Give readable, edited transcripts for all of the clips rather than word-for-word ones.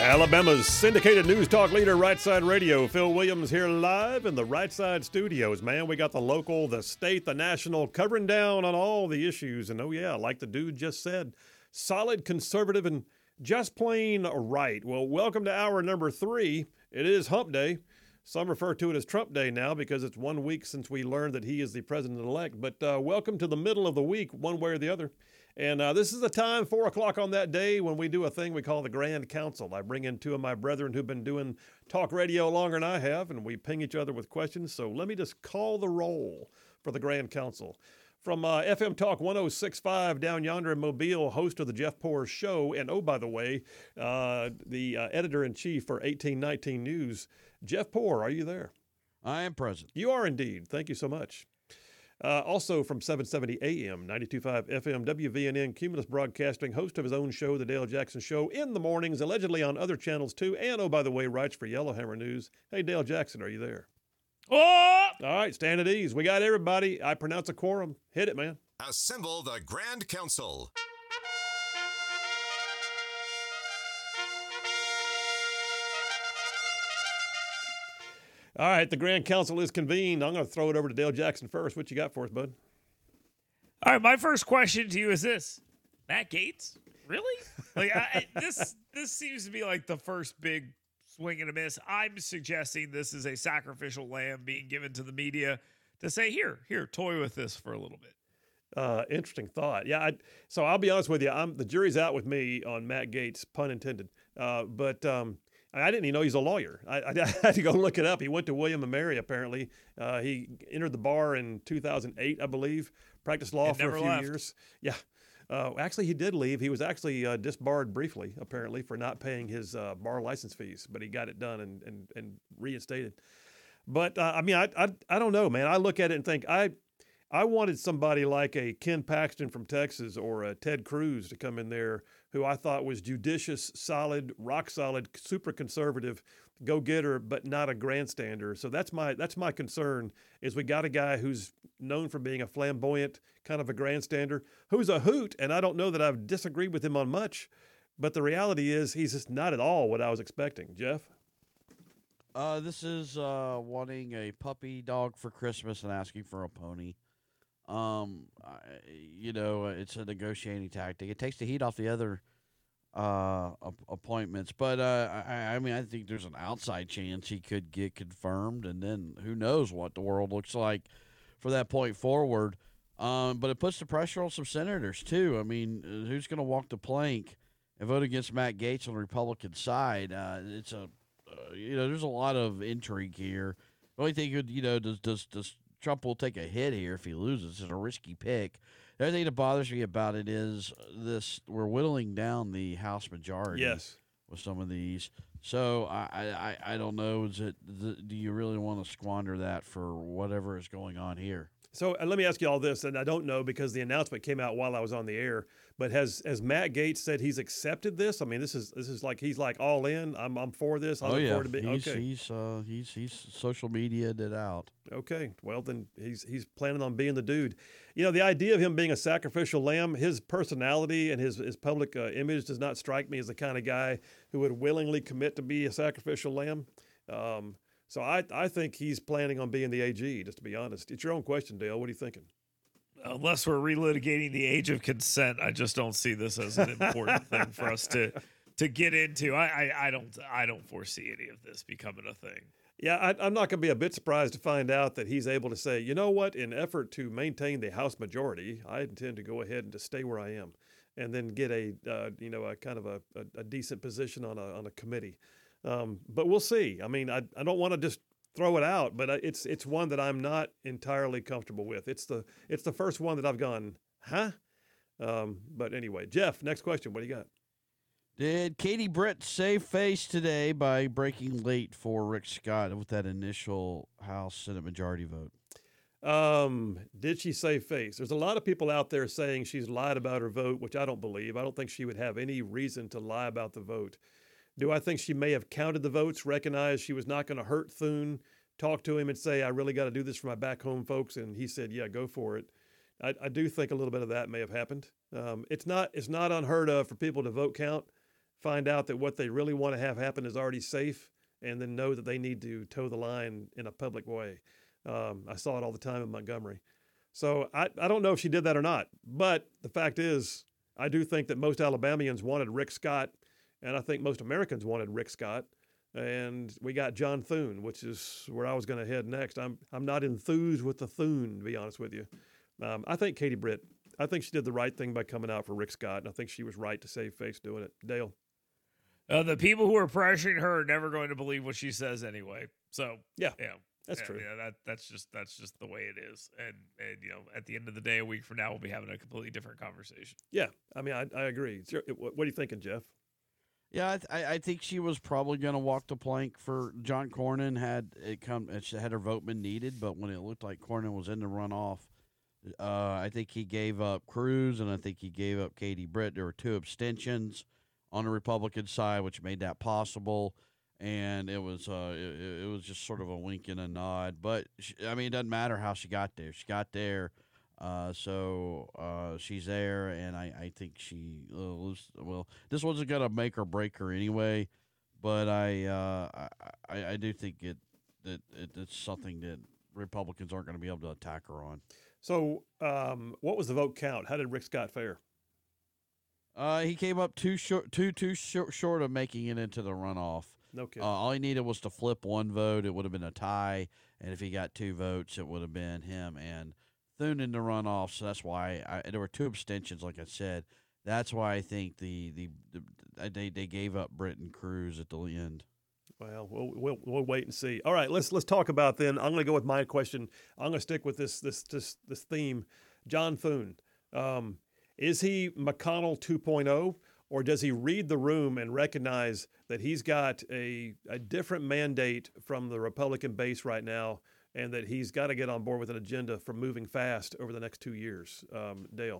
Alabama's syndicated news talk leader, Right Side Radio. Phil Williams here live in the Right Side studios. Man, we got the local, the state, the national, covering down on all the issues. And oh yeah, like the dude just said, solid, conservative, and just plain right. Well, welcome to hour number 3. It is Hump Day. Some refer to it as Trump Day now because it's 1 week since we learned that he is the president-elect. But welcome to the middle of the week, one way or the other. And this is the time, 4 o'clock on that day, when we do a thing we call the Grand Council. I bring in two of my brethren who've been doing talk radio longer than I have, and we ping each other with questions. So let me just call the roll for the Grand Council. From FM Talk 106.5 down yonder in Mobile, host of the Jeff Poor Show, and oh, by the way, the editor-in-chief for 1819 News, Jeff Poor, are you there? I am present. You are indeed. Thank you so much. Also from 770 AM, 92.5 FM, WVNN, Cumulus Broadcasting, host of his own show, The Dale Jackson Show, in the mornings, allegedly on other channels too, and oh, by the way, writes for Yellowhammer News. Hey, Dale Jackson, are you there? Oh! All right, stand at ease. We got everybody. I pronounce a quorum. Hit it, man. Assemble the Grand Council. All right, the Grand Council is convened. I'm going to throw it over to Dale Jackson first. What you got for us, bud? All right, my first question to you is this: Matt Gaetz, really? Like this seems to be like the first big swing and a miss. I'm suggesting this is a sacrificial lamb being given to the media to say, here, toy with this for a little bit. Interesting thought. Yeah, so I'll be honest with you. The jury's out with me on Matt Gaetz, pun intended. But I didn't even know he's a lawyer. I had to go look it up. He went to William & Mary, apparently. He entered the bar in 2008, I believe, practiced law for a few years. Yeah. Actually, he did leave. He was actually disbarred briefly, apparently, for not paying his bar license fees, but he got it done and reinstated. But, I mean, I don't know, man. I look at it and think I wanted somebody like a Ken Paxton from Texas or a Ted Cruz to come in there who I thought was judicious, solid, rock solid, super conservative, go-getter, but not a grandstander. So that's my concern is we got a guy who's known for being a flamboyant, kind of a grandstander, who's a hoot, and I don't know that I've disagreed with him on much, but the reality is he's just not at all what I was expecting. Jeff? This is wanting a puppy dog for Christmas and asking for a pony. It's a negotiating tactic. It takes the heat off the other appointments. But, I think there's an outside chance he could get confirmed, and then who knows what the world looks like for that point forward. But it puts the pressure on some senators, too. I mean, who's going to walk the plank and vote against Matt Gaetz on the Republican side? There's a lot of intrigue here. The only thing, does Trump will take a hit here if he loses. It's a risky pick. The other thing that bothers me about it is we're whittling down the House majority with some of these. So I don't know. Do you really want to squander that for whatever is going on here? So let me ask you all this, and I don't know because the announcement came out while I was on the air. But has Matt Gaetz said he's accepted this? I mean, this is like he's like all in. I'm for this. I look forward to being okay. He's social media'd it out. Okay, well then he's planning on being the dude. You know, the idea of him being a sacrificial lamb, his personality and his public image does not strike me as the kind of guy who would willingly commit to be a sacrificial lamb. So I think he's planning on being the AG, just to be honest. It's your own question, Dale. What are you thinking? Unless we're relitigating the age of consent, I just don't see this as an important thing for us to get into. I don't foresee any of this becoming a thing. Yeah, I'm not going to be a bit surprised to find out that he's able to say, you know what, in effort to maintain the House majority, I intend to go ahead and just stay where I am and then get a kind of a decent position on a committee. But we'll see. I mean, I don't want to just throw it out, but it's one that I'm not entirely comfortable with. It's the first one that I've gone, huh? But anyway, Jeff, next question. What do you got? Did Katie Britt save face today by breaking late for Rick Scott with that initial House Senate majority vote? Did she save face? There's a lot of people out there saying she's lied about her vote, which I don't believe. I don't think she would have any reason to lie about the vote. Do I think she may have counted the votes, recognized she was not going to hurt Thune, talk to him and say, I really got to do this for my back home folks? And he said, yeah, go for it. I do think a little bit of that may have happened. It's not unheard of for people to vote count. find out that what they really want to have happen is already safe, and then know that they need to toe the line in a public way. I saw it all the time in Montgomery. So I don't know if she did that or not. But the fact is, I do think that most Alabamians wanted Rick Scott, and I think most Americans wanted Rick Scott. And we got John Thune, which is where I was going to head next. I'm not enthused with the Thune, to be honest with you. I think Katie Britt, I think she did the right thing by coming out for Rick Scott, and I think she was right to save face doing it. Dale. The people who are pressuring her are never going to believe what she says anyway. So Yeah, that's true. Yeah, that's just the way it is. And at the end of the day, a week from now, we'll be having a completely different conversation. Yeah, I mean, I agree. What are you thinking, Jeff? Yeah, I think she was probably going to walk the plank for John Cornyn had her vote been needed, but when it looked like Cornyn was in the runoff, I think he gave up Cruz and I think he gave up Katie Britt. There were 2 abstentions on the Republican side, which made that possible, and it was just sort of a wink and a nod. But it doesn't matter how she got there. She got there. So she's there, and I think she this wasn't gonna make or break her anyway, but I do think it's something that Republicans aren't going to be able to attack her on. So what was the vote count? How did Rick Scott fare? He came up too short of making it into the runoff. No kidding. All he needed was to flip 1 vote. It would have been a tie, and if he got 2 votes, it would have been him and Thune in the runoff. So that's why there were 2 abstentions, like I said. That's why I think they gave up Britt and Cruz at the end. Well, we'll wait and see. All right, let's talk about then. I'm going to go with my question. I'm going to stick with this theme. John Thune, is he McConnell 2.0, or does he read the room and recognize that he's got a different mandate from the Republican base right now, and that he's got to get on board with an agenda for moving fast over the next 2 years? Dale.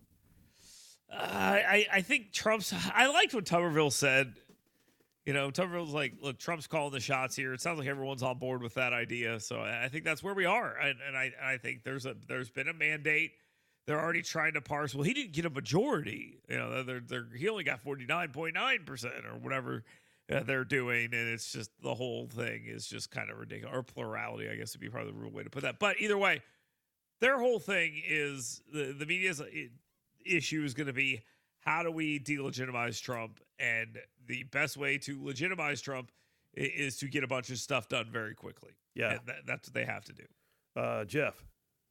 I think I liked what Tuberville said. Tuberville's like, look, Trump's calling the shots here. It sounds like everyone's on board with that idea. So I think that's where we are. And I think there's been a mandate. They're already trying to parse. Well, he didn't get a majority. He only got 49.9% or whatever they're doing. And it's just, the whole thing is just kind of ridiculous. Or plurality, I guess would be probably the real way to put that. But either way, their whole thing is the media's issue is going to be, how do we delegitimize Trump? And the best way to legitimize Trump is to get a bunch of stuff done very quickly. Yeah. And that's what they have to do. Jeff.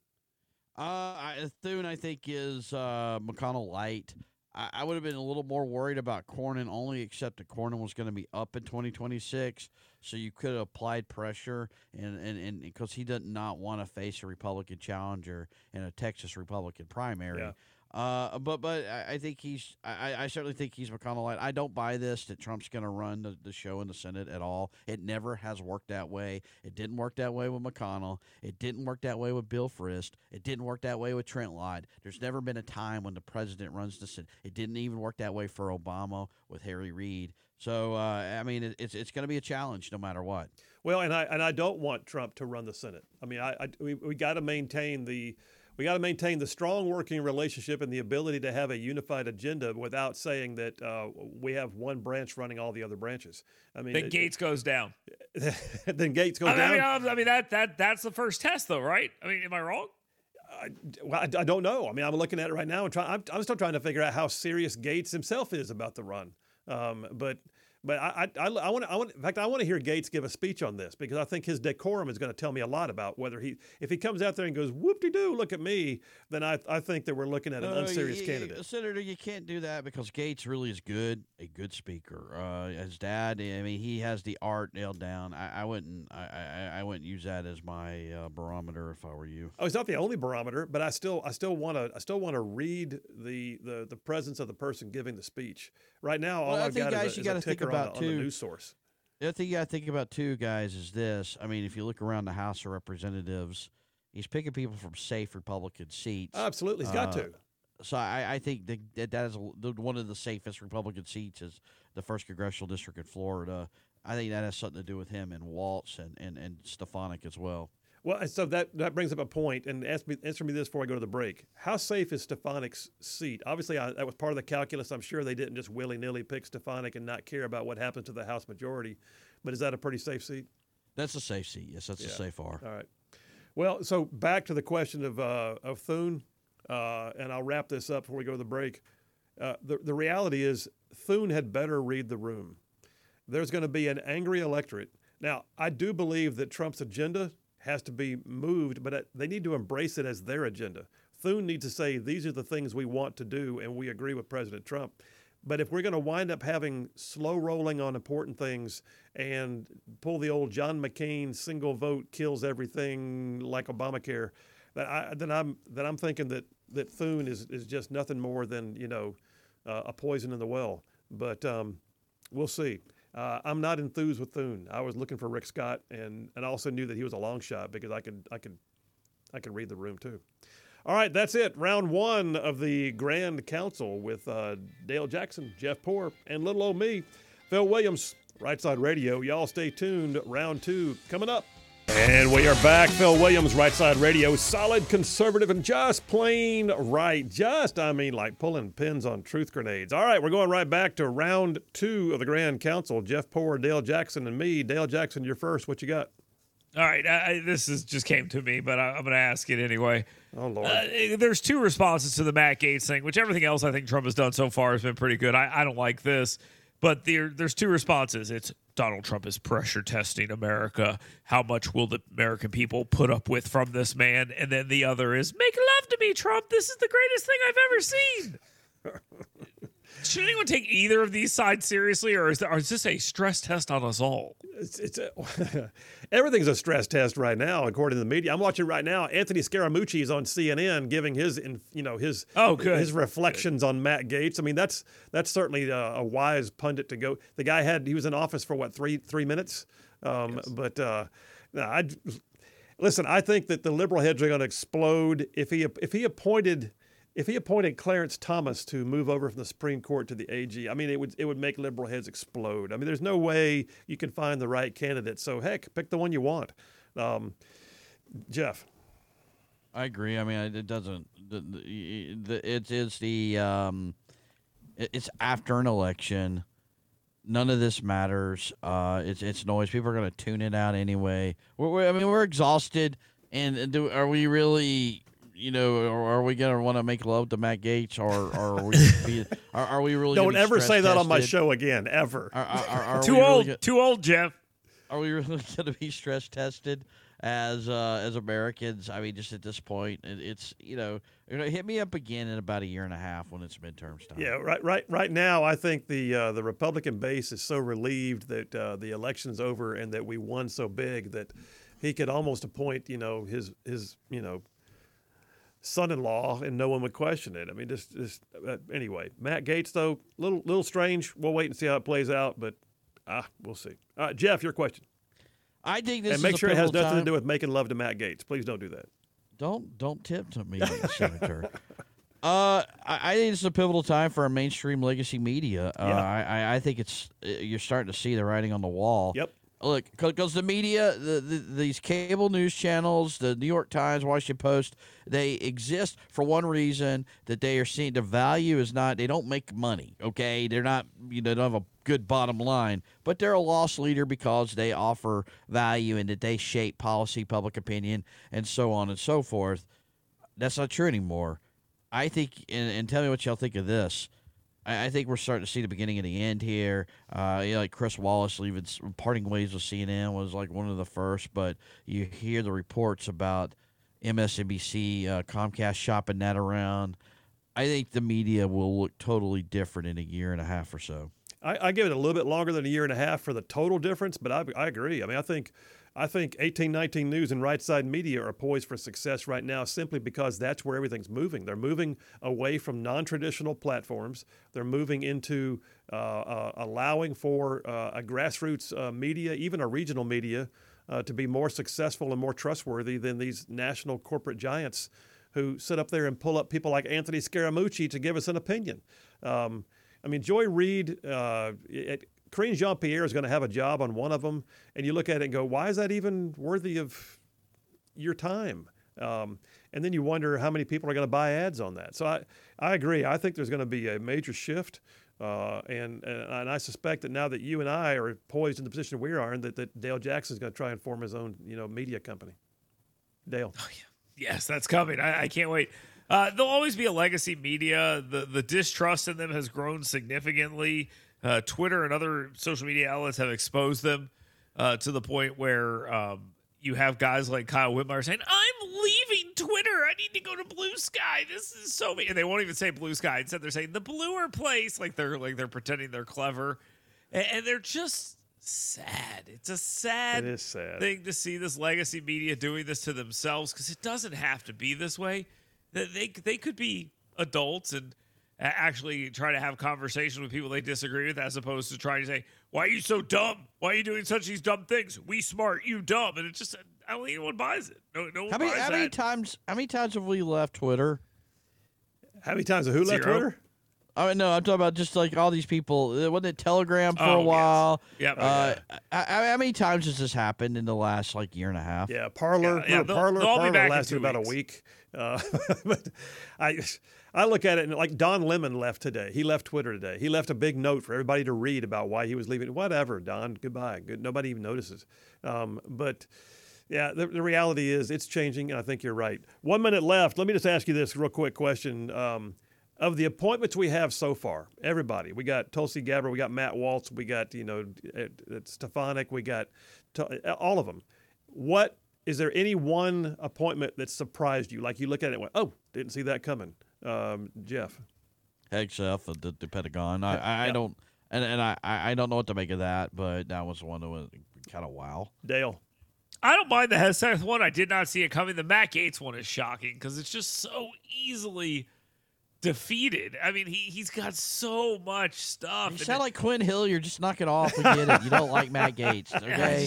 Thune, I think, is McConnell light. I would have been a little more worried about Cornyn, only except that Cornyn was going to be up in 2026. So you could have applied pressure, and because he did not want to face a Republican challenger in a Texas Republican primary. Yeah. But I think I certainly think he's McConnell light. I don't buy this that Trump's going to run the show in the Senate at all. It never has worked that way. It didn't work that way with McConnell. It didn't work that way with Bill Frist. It didn't work that way with Trent Lott. There's never been a time when the president runs the Senate. It didn't even work that way for Obama with Harry Reid. So it's going to be a challenge no matter what. Well, and I don't want Trump to run the Senate. I mean, we got to maintain the strong working relationship and the ability to have a unified agenda without saying that we have one branch running all the other branches. I mean, then Gates goes down. Then Gates goes down. I mean that's the first test, though, right? I mean, am I wrong? I don't know. I mean, I'm looking at it right now and I'm still trying to figure out how serious Gates himself is about the run. But I want in fact, I want to hear Gates give a speech on this, because I think his decorum is going to tell me a lot about whether if he comes out there and goes, whoop-de-doo, look at me, then I think that we're looking at an unserious candidate. Senator, you can't do that, because Gates really is a good speaker. His dad, I mean, he has the art nailed down. I wouldn't use that as my barometer if I were you. Oh, it's not the only barometer, but I still want to read the presence of the person giving the speech. Right now, all I've got is a ticker on the news source. The other thing you got to think about too, guys, is this. I mean, if you look around the House of Representatives, he's picking people from safe Republican seats. Absolutely, he's got to. So I think that is one of the safest Republican seats is the 1st Congressional District in Florida. I think that has something to do with him and Waltz and Stefanik as well. Well, so that brings up a point, and answer me this before I go to the break. How safe is Stefanik's seat? Obviously, that was part of the calculus. I'm sure they didn't just willy-nilly pick Stefanik and not care about what happens to the House majority. But is that a pretty safe seat? That's a safe seat. Yes, that's a safe R. All right. Well, so back to the question of Thune, and I'll wrap this up before we go to the break. The reality is Thune had better read the room. There's going to be an angry electorate. Now, I do believe that Trump's agenda has to be moved, but they need to embrace it as their agenda. Thune needs to say, these are the things we want to do, and we agree with President Trump. But if we're going to wind up having slow rolling on important things and pull the old John McCain single vote kills everything like Obamacare, then I'm thinking that Thune is just nothing more than a poison in the well. But we'll see. I'm not enthused with Thune. I was looking for Rick Scott, and I also knew that he was a long shot because I could read the room too. All right, that's it. Round one of the Grand Council with Dale Jackson, Jeff Poor, and little old me, Phil Williams, Right Side Radio. Y'all stay tuned. Round two coming up. And we are back. Phil Williams, Right Side Radio. Solid, conservative, and just plain right. Like pulling pins on truth grenades. All right, we're going right back to round two of the Grand Council. Jeff Poor, Dale Jackson, and me. Dale Jackson, you're first. What you got? All right, just came to me, but I'm going to ask it anyway. Oh, Lord. There's two responses to the Matt Gaetz thing, which everything else I think Trump has done so far has been pretty good. I don't like this, but there's two responses. It's Donald Trump is pressure testing America. How much will the American people put up with from this man? And then the other is, make love to me, Trump. This is the greatest thing I've ever seen. Should anyone take either of these sides seriously, or is this a stress test on us all? Everything's a stress test right now, according to the media. I'm watching right now. Anthony Scaramucci is on CNN giving his reflections on Matt Gaetz. I mean, that's certainly a wise pundit to go. The guy he was in office for what, three minutes. Yes. But listen, I think that the liberal heads are going to explode if he appointed Clarence Thomas to move over from the Supreme Court to the AG. I mean, it would make liberal heads explode. I mean, there's no way you can find the right candidate. So heck, pick the one you want. Jeff. I agree. I mean, it doesn't. It's after an election. None of this matters. It's noise. People are going to tune it out anyway. We're exhausted. And are we really? Are we going to want to make love to Matt Gaetz, or are we really? Don't ever say that on my show again, ever. Too old, Jeff. Are we really going to be stress tested as Americans? I mean, just at this point, it's hit me up again in about a year and a half when it's midterms time. Yeah, right now, I think the Republican base is so relieved that the election's over and that we won so big that he could almost appoint his son-in-law, and no one would question it. I mean, anyway. Matt Gaetz, though, little strange. We'll wait and see how it plays out, but we'll see. Jeff, your question. I think this and make sure it has nothing to do with making love to Matt Gaetz. Please don't do that. Don't tip to me, Senator. I think it's a pivotal time for our mainstream legacy media. I think you're starting to see the writing on the wall. Yep. Look, because the media, these cable news channels, the New York Times, Washington Post, they exist for one reason, that they are seeing the value is not, they don't make money, okay? They're not, they don't have a good bottom line, but they're a loss leader because they offer value and that they shape policy, public opinion, and so on and so forth. That's not true anymore. I think, and tell me what y'all think of this, I think we're starting to see the beginning of the end here. Like Chris Wallace leaving, parting ways with CNN was like one of the first, but you hear the reports about MSNBC, Comcast shopping that around. I think the media will look totally different in a year and a half or so. I give it a little bit longer than a year and a half for the total difference, but I agree. I mean, I think 1819 News and Right Side Media are poised for success right now simply because that's where everything's moving. They're moving away from non-traditional platforms. They're moving into allowing for a grassroots media, even a regional media, to be more successful and more trustworthy than these national corporate giants who sit up there and pull up people like Anthony Scaramucci to give us an opinion. I mean, Joy Reid, Karine Jean-Pierre is going to have a job on one of them, and you look at it and go, why is that even worthy of, your time. And then you wonder how many people are going to buy ads on that. So I agree. I think there's going to be a major shift. And I suspect that now that you and I are poised in the position we are in, that Dale Jackson is going to try and form his own, media company. Dale. Oh, yeah. Yes, that's coming. I can't wait. There'll always be a legacy media. The distrust in them has grown significantly. Twitter and other social media outlets have exposed them to the point where you have guys like Kyle Whitmire saying, "I'm leaving Twitter. I need to go to Blue Sky. This is so me." And they won't even say Blue Sky. Instead, they're saying the bluer place. Like they're pretending they're clever, and they're just sad. It's a sad, it is sad thing to see this legacy media doing this to themselves, because it doesn't have to be this way. They could be adults and actually try to have conversations with people they disagree with, as opposed to trying to say, "Why are you so dumb? Why are you doing such these dumb things? We smart, you dumb." And it's just, I don't think anyone buys it. No one buys that. How many times have we left Twitter? How many times have who left Twitter? I mean, no, I'm talking about just like all these people. Wasn't it Telegram for a while? Yes. Yep. How many times has this happened in the last year and a half? Yeah, Parler. Yeah, Parler back lasted in 2 about a week. But I look at it and like Don Lemon left today. He left Twitter today. He left a big note for everybody to read about why he was leaving. Whatever, Don. Goodbye. Nobody even notices. But yeah, the reality is it's changing, and I think you're right. 1 minute left. Let me just ask you this real quick question. Of the appointments we have so far, everybody, we got Tulsi Gabbard, we got Matt Waltz, we got, Stefanik, we got all of them. Is there any one appointment that surprised you? Like you look at it and went, "Oh, didn't see that coming." Jeff. Hegseth at the Pentagon. I don't know what to make of that, but that was one that was kind of wow. Dale. I don't mind the Hegseth one. I did not see it coming. The Matt Gaetz one is shocking because it's just so easily defeated. I mean, he's got so much stuff. You sound like Quinn Hill. You're just knocking off. We get it. You don't like Matt Gaetz, okay?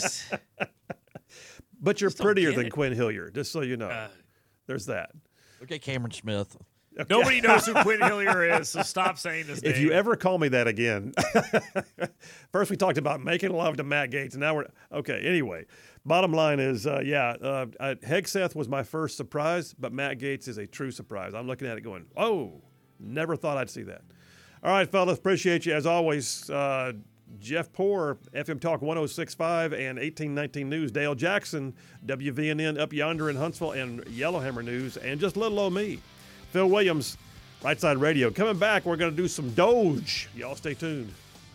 But you're prettier than Quinn Hillier, just so you know. There's that. Okay, Cameron Smith. Okay. Nobody knows who Quinn Hillier is, so stop saying his name. If you ever call me that again. First we talked about making love to Matt Gaetz, and now we're okay. Anyway, bottom line is, Hegseth was my first surprise, but Matt Gaetz is a true surprise. I'm looking at it going, "Oh, never thought I'd see that." All right, fellas, appreciate you as always. Jeff Poor, FM Talk 106.5 and 1819 News. Dale Jackson, WVNN Up Yonder in Huntsville and Yellowhammer News, and just little old me, Phil Williams, Right Side Radio. Coming back, we're going to do some Doge. Y'all stay tuned.